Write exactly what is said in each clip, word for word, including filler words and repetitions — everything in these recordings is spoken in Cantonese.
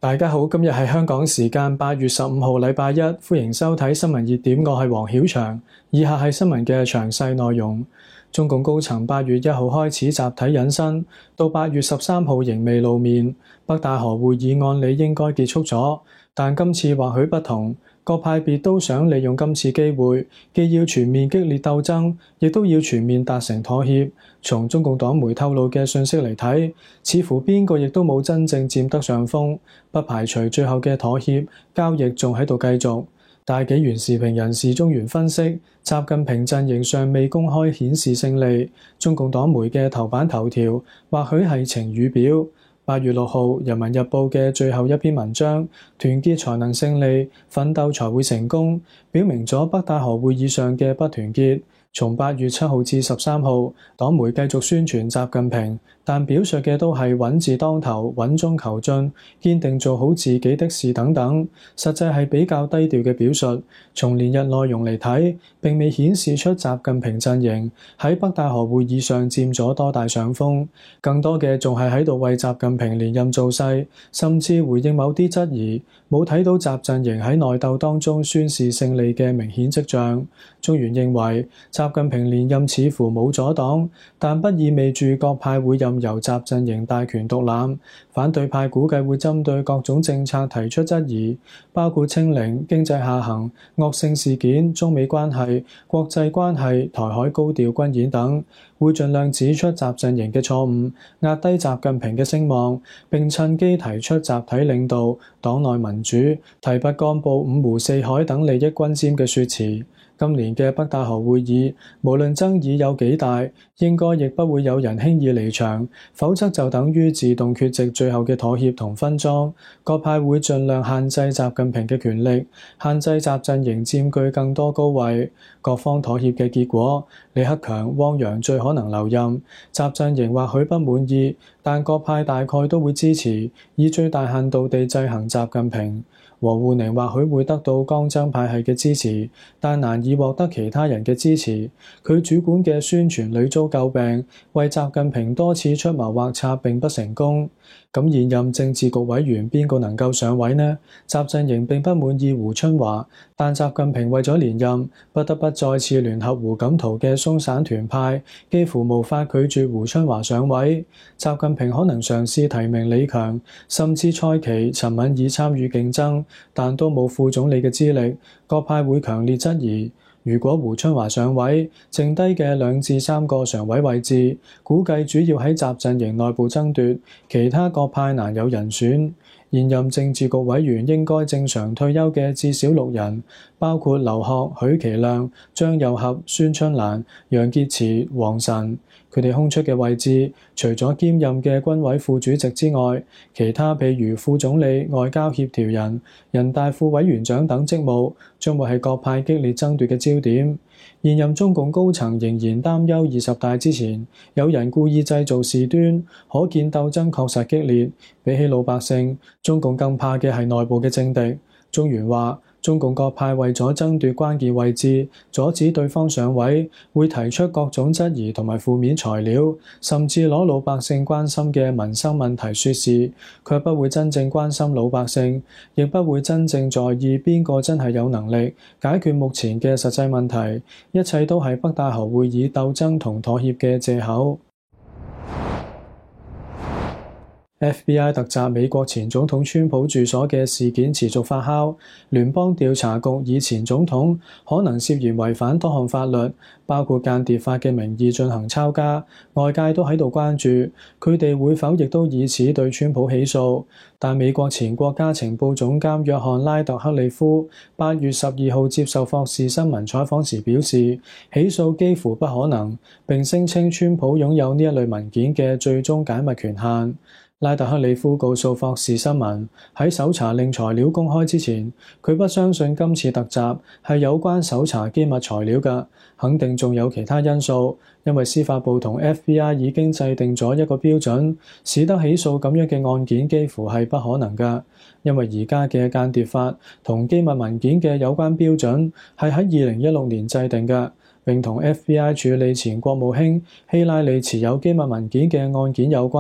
大家好，今日係香港時間八月十五號禮拜一，歡迎收睇新聞熱點，我係黃曉翔。以下係新聞嘅詳細內容。中共高層八月一號開始集體隱身，到八月十三號仍未露面。北戴河會議按理應該結束咗，但今次或許不同。各派別都想利用今次機會，既要全面激烈鬥爭，亦都要全面達成妥協。從中共黨媒透露嘅信息嚟睇，似乎邊個亦都冇真正佔得上風，不排除最後嘅妥協交易仲喺度繼續。大紀元時評人士中原分析，習近平陣營尚未公開顯示勝利，中共黨媒嘅頭版頭條或許係晴雨表。八月六號，《人民日報》嘅最後一篇文章，團結才能勝利，奮鬥才會成功，表明咗北戴河會議上嘅不團結。從八月七號至十三號，黨媒繼續宣傳習近平，但表述嘅都係穩字當頭、穩中求進、堅定做好自己的事等等，實際係比較低調嘅表述。從連日內容嚟睇，並未顯示出習近平陣營喺北戴河會議上佔咗多大上風，更多嘅仲係喺度為習近平連任造勢，甚至回應某啲質疑，冇睇到習陣營喺內鬥當中宣示勝利嘅明顯跡象。中原認為，習近平連任似乎冇阻擋，但不意味住各派會任由習陣營大權獨攬。反對派估計會針對各種政策提出質疑，包括清零、經濟下行、惡性事件、中美關係、國際關係、台海高調軍演等，會盡量指出習陣營嘅錯誤，壓低習近平嘅聲望，並趁機提出集體領導、黨內民主、提拔幹部五湖四海等利益均沾嘅說辭。今年嘅北戴河會議，無論爭議有幾大，應該亦不會有人輕易離場，否則就等於自動缺席最後嘅妥協同分贓。各派會盡量限制習近平嘅權力，限制習陣營佔據更多高位。各方妥協嘅結果，李克強、汪洋最可能留任。習陣營或許不滿意，但各派大概都會支持，以最大限度地制衡習近平。王滬寧或許會得到江增派系嘅支持，但難以獲得其他人嘅支持。佢主管嘅宣傳屢遭詬病，為習近平多次出謀劃策並不成功。咁現任政治局委員邊個能夠上位呢？習陣營並不滿意胡春華，但習近平為咗連任，不得不再次聯合胡錦濤嘅鬆散團派，幾乎無法拒絕胡春華上位。習近平可能嘗試提名李強，甚至蔡奇、陳敏爾參與競爭，但都冇副總理嘅資歷，各派會強烈質疑。如果胡春華上位，剩低嘅兩至三個常委位置，估計主要喺習陣營內部爭奪，其他各派難有人選。現任政治局委員應該正常退休嘅至少六人，包括劉鶴、許其亮、張又俠、孫春蘭、楊潔篪、王晨。佢哋空出嘅位置，除咗兼任嘅軍委副主席之外，其他譬如副總理、外交協調人、人大副委員長等職務，將會係各派激烈爭奪嘅焦點。現任中共高層仍然擔憂二十大之前有人故意製造事端，可見鬥爭確實激烈。比起老百姓，中共更怕嘅係內部嘅政敵。中原話，中共各派為咗爭奪關鍵位置，阻止對方上位，會提出各種質疑同埋負面材料，甚至攞老百姓關心嘅民生問題說事，卻不會真正關心老百姓，亦不會真正在意邊個真係有能力解決目前嘅實際問題，一切都係北戴河會議鬥爭同妥協嘅藉口。F B I 突襲美國前總統川普住所嘅事件持續發酵，聯邦調查局以前總統可能涉嫌違反多項法律，包括間諜法嘅名義進行抄家，外界都喺度關注佢哋會否亦都以此對川普起訴。但美國前國家情報總監約翰拉特克利夫八月十二號接受霍士新聞採訪時表示，起訴幾乎不可能，並聲稱川普擁有呢一類文件嘅最終解密權限。拉特克里夫告訴霍士新聞，喺搜查令材料公開之前，佢不相信今次突襲係有關搜查機密材料嘅，肯定仲有其他因素，因為司法部同 F B I 已經制定咗一個標準，使得起訴咁樣嘅案件幾乎係不可能嘅，因為而家嘅間諜法同機密文件嘅有關標準係喺二零一六年制定嘅，並同 F B I 處理前國務卿希拉里持有機密文件嘅案件有關。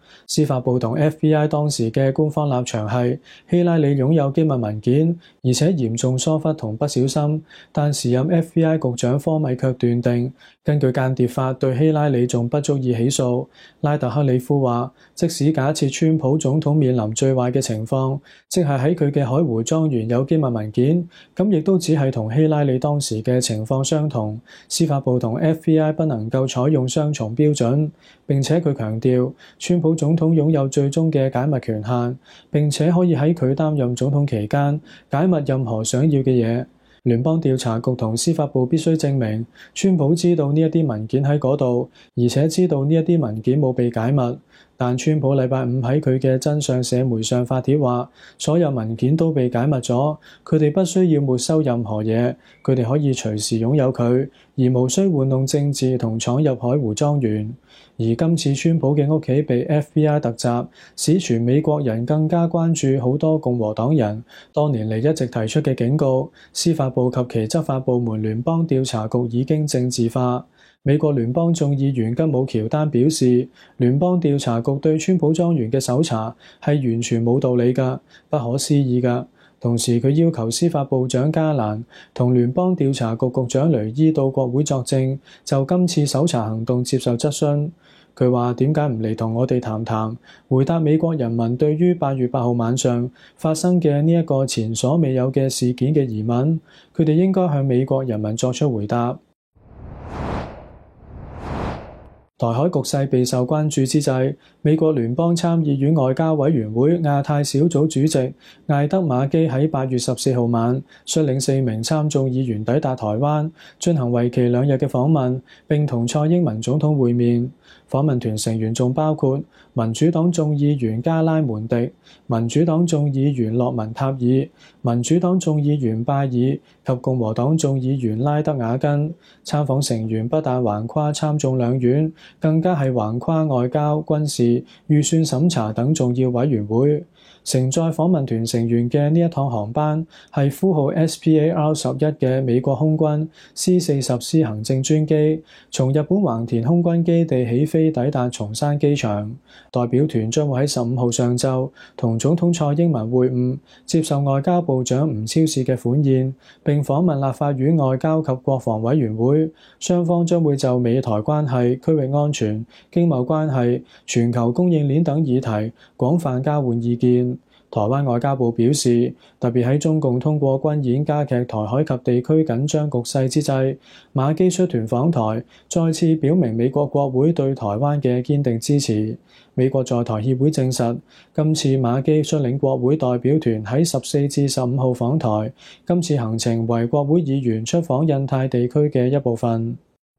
司法部同 F B I 當時嘅官方立場係希拉里擁有機密文件，而且嚴重疏忽同不小心。但時任 F B I 局長科米卻斷定，根據間諜法對希拉里仲不足以起訴。拉特克里夫話，即使假設川普總統面臨最壞嘅情況，即係喺佢嘅海湖莊園有機密文件，咁亦都只係同希拉里當時嘅情況相同。司法部同 F B I 不能夠採用雙重標準。並且佢強調，川普總統擁有最終嘅解密權限，並且可以喺佢擔任總統期間解密任何想要嘅嘢。聯邦調查局同司法部必須證明，川普知道呢一啲文件喺嗰度，而且知道呢一啲文件冇被解密。但川普禮拜五喺佢嘅真相社媒上發帖話，所有文件都被解密咗，佢哋不需要沒收任何嘢，佢哋可以隨時擁有佢，而無需玩弄政治同闖入海湖莊園。而今次川普嘅屋企被 F B I 突襲，使全美國人更加關注好多共和黨人多年嚟一直提出嘅警告：司法部及其執法部門聯邦調查局已經政治化。美國聯邦眾議員吉姆喬丹表示，聯邦調查局對川普莊園嘅搜查係完全冇道理㗎，不可思議㗎。同時，佢要求司法部長加蘭同聯邦調查局局長雷伊到國會作證，就今次搜查行動接受質詢。佢話：點解唔嚟同我哋談談，回答美國人民對於八月八號晚上發生嘅呢一個前所未有嘅事件嘅疑問？佢哋應該向美國人民作出回答。台海局勢備受關注之際，美國聯邦參議院外交委員會亞太小組主席艾德馬基喺八月十四號晚率領四名參眾議員抵達台灣，進行為期兩日嘅訪問，並同蔡英文總統會面。訪問團成員仲包括民主黨眾議員加拉門迪、民主黨眾議員洛文塔爾、民主黨眾議員拜爾及共和黨眾議員拉德瓦根。參訪成員不但橫跨參眾兩院，更加係橫跨外交、軍事、預算審查等重要委員會。承載訪問團成員嘅呢一趟航班係呼號 S P A R 十一嘅美國空軍 C 四十 C 行政專機，從日本橫田空軍基地起飛抵達松山機場。代表團將會喺十五號上晝同總統蔡英文會晤，接受外交部長吳釗燮嘅歡宴，並訪問立法院外交及國防委員會。雙方將會就美台關係、區域安全、經貿關係、全球供應鏈等議題廣泛交換意見。台灣外交部表示，特別喺中共通過軍演加劇台海及地區緊張局勢之際，馬基率團訪台，再次表明美國國會對台灣嘅堅定支持。美國在台協會證實，今次馬基率領國會代表團喺十四至十五號訪台，今次行程為國會議員出訪印太地區嘅一部分。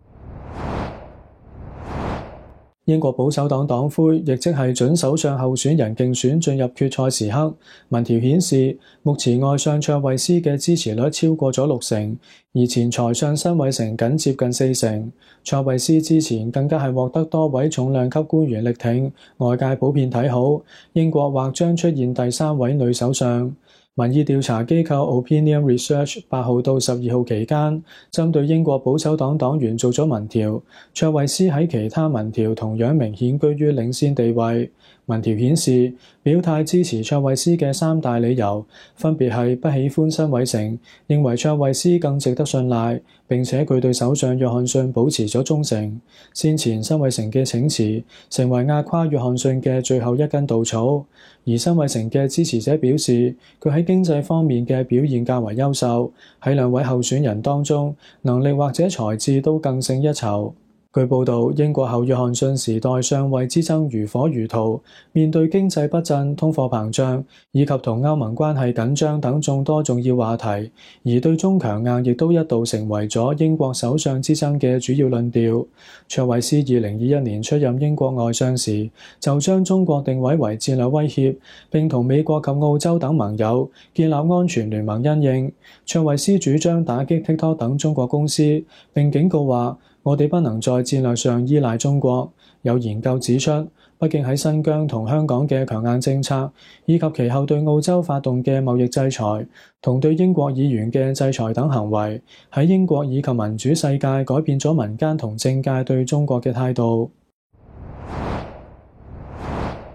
英國保守黨黨魁，亦即係準首相候選人競選進入決賽時刻，民調顯示目前外相卓慧思嘅支持率超過咗六成，而前財相辛偉誠僅接近四成。卓慧思之前更加係獲得多位重量級官員力挺，外界普遍睇好英國或將出現第三位女首相。民意調查機構 Opinion Research 八號到十二號期間，針對英國保守黨黨員做咗民調，卓慧思喺其他民調同樣明顯居於領先地位。民調顯示，表態支持卓慧思嘅三大理由，分別係不喜歡辛偉誠，認為卓慧思更值得信賴，並且佢對首相約翰遜保持咗忠誠。先前辛偉誠嘅請辭，成為壓垮約翰遜嘅最後一根稻草。而辛偉誠嘅支持者表示，佢喺經濟方面嘅表現較為優秀，喺兩位候選人當中，能力或者才智都更勝一籌。據報道，英國後約翰遜時代上位之爭如火如荼，面對經濟不振、通貨膨脹以及同歐盟關係緊張等眾多重要話題，而對中強硬亦都一度成為咗英國首相之爭嘅主要論調。卓慧思二零二一年出任英國外相時，就將中國定位為戰略威脅，並同美國及澳洲等盟友建立安全聯盟因應。卓慧思主張打擊 TikTok 等中國公司，並警告話：我哋不能在戰略上依賴中國。有研究指出，北京喺新疆同香港嘅強硬政策，以及其後對澳洲發動嘅貿易制裁，同對英國議員嘅制裁等行為，喺英國以及民主世界改變咗民間同政界對中國嘅態度。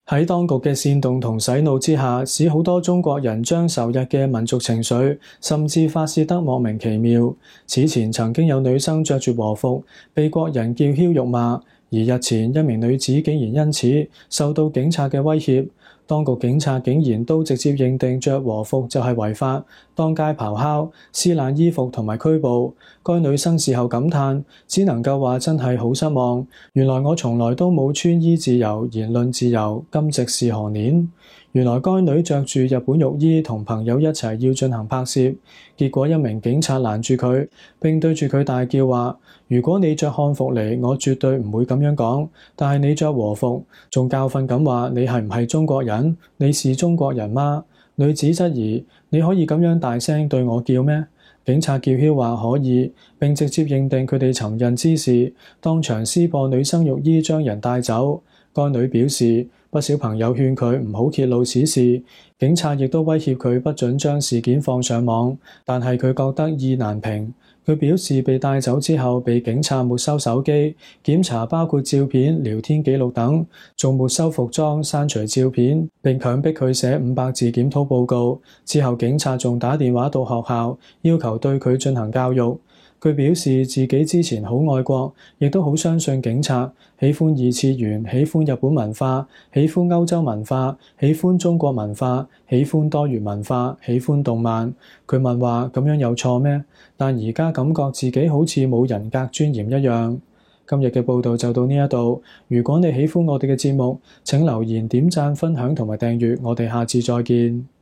喺當局嘅煽動同洗腦之下，使好多中國人將仇日嘅民族情緒甚至發洩得莫名其妙。此前曾經有女生着住和服被國人叫囂辱罵，而日前一名女子竟然因此受到警察嘅威脅。當局警察竟然都直接認定着和服就係違法，當街咆哮、撕爛衣服同埋拘捕。該女生事後感嘆，只能夠話真係好失望。原來我從來都冇穿衣自由、言論自由，今夕是何年？原來該女着住日本浴衣同朋友一齊要進行拍攝，結果一名警察攔住佢，並對住佢大叫話：如果你着漢服嚟，我絕對唔會咁樣講，但係你着和服，仲教訓咁話你係唔係中國人？你是中國人嗎？女子質疑：你可以咁樣大聲對我叫咩？警察叫囂話可以，並直接認定佢哋尋釁滋事，當場撕破女生浴衣將人帶走。該女表示，不少朋友勸佢唔好揭露此事，警察亦都威脅佢不准將事件放上網，但係佢覺得意難平。佢表示被帶走之後，被警察沒收手機，檢查包括照片、聊天記錄等，仲沒收服裝、刪除照片，並強迫佢寫五百字檢討報告。之後警察仲打電話到學校，要求對佢進行教育。佢表示自己之前好愛國，亦都好相信警察，喜歡二次元，喜歡日本文化，喜歡歐洲文化，喜歡中國文化，喜歡多元文化，喜歡動漫。佢問話咁樣有錯咩？但而家感覺自己好似冇人格尊嚴一樣。今日嘅報道就到呢一度。如果你喜歡我哋嘅節目，請留言、點讚、分享同埋訂閱。我哋下次再見。